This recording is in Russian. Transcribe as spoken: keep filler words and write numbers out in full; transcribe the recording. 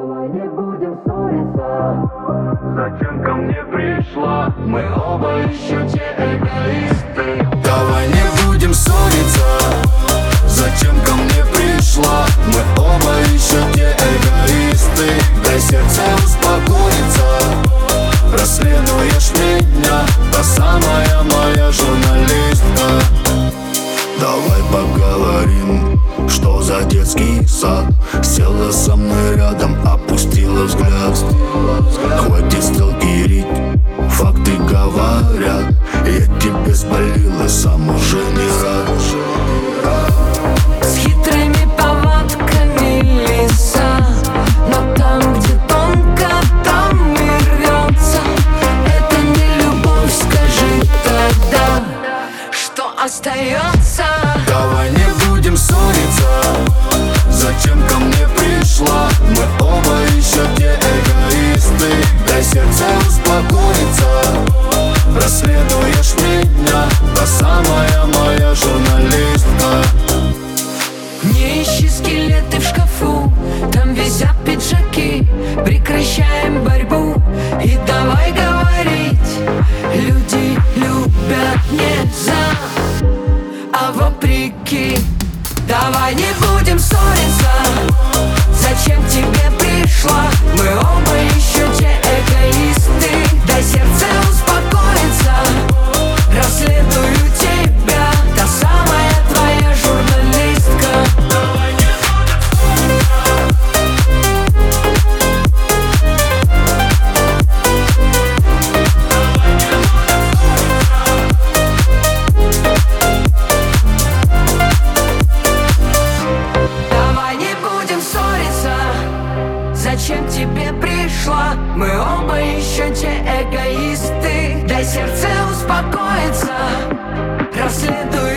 Давай не будем ссориться. Зачем ко мне пришла? Мы оба еще те эгоисты. Давай не будем ссориться. Зачем ко мне пришла? Мы оба еще те эгоисты. Дай сердце успокоиться. Расследуешь меня, та самая моя журналистка. Давай поговорим, что за детский сад. Села со мной рядом, опустила взгляд. Хватит сталкерить, факты говорят. Я тебе спалил и сам уже не рад. С хитрыми повадками лиса, но там, где тонко, там и рвется. Это не любовь, скажи тогда, что остается. Давай не будем ссориться. Зачем ко мне пришла? Мы оба еще те эгоисты. Дай сердце успокоиться. Расследуешь меня, та самая моя журналистка. Не ищи скелеты в шкафу, там висят пиджаки. Прекращаем борьбу и давай говорить. Люди любят не за, а вопреки. Давай не будем ссориться. Зачем к тебе пришла? Мы оба еще те эгоисты. Дай сердце успокоиться. Расследую тебя, та самая твоя журналистка. Давай не будем ссориться. Зачем к тебе пришла? Мы оба еще те эгоисты. Дай сердце успокоиться. Расследуй